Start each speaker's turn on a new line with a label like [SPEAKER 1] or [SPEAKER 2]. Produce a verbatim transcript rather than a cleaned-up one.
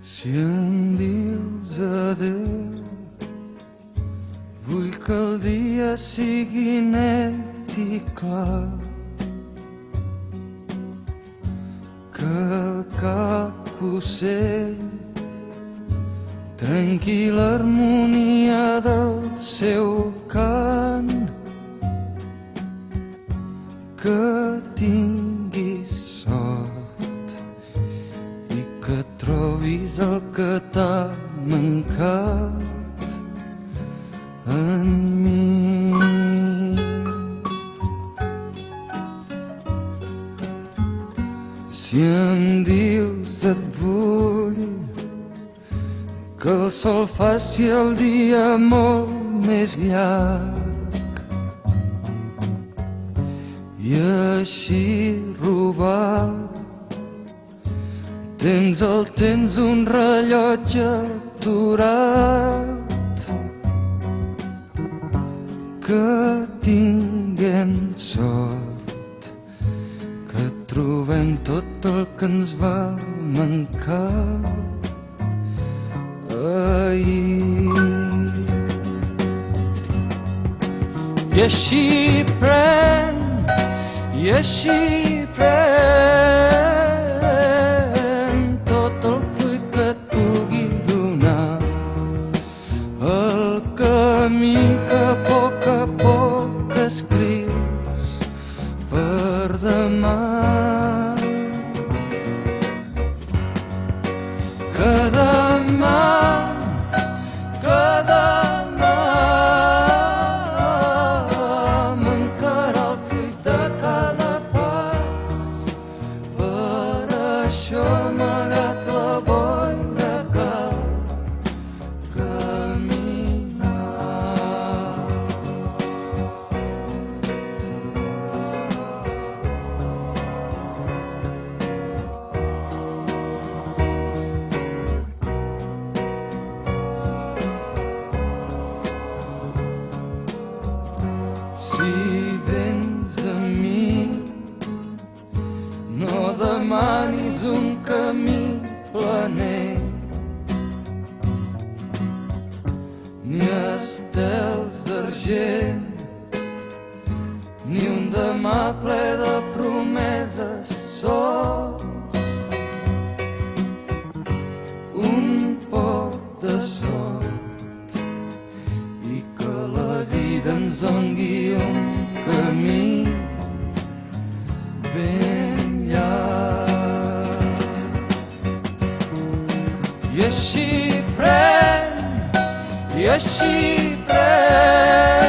[SPEAKER 1] Si em dius adéu, vull que el dia sigui net i clar, que cap ocell trenqui l'harmonia del seu cant, que tinguis sort i que trobis el que t'ha mancat en mi. Si em dius et vull, que el sol faci el dia molt més llarg i així robar tens el temps un rellotge aturat, que tinguem sort, que trobem tot el que ens va mancar ahir. I així pren, i així pren tot el fruit que et pugui donar, el camí que a poc a poc escrius per demà. Que demà, que demà mancarà el fruit de cada pas. Per això, malgrat la boira, cal caminar. Si vens a mi, no demanis un camí planer, ni estels d'argent, ni un demà ple de promeses sols. Un poc de sort i que la vida ens doni un camí ben llarg. I així pren, i així pren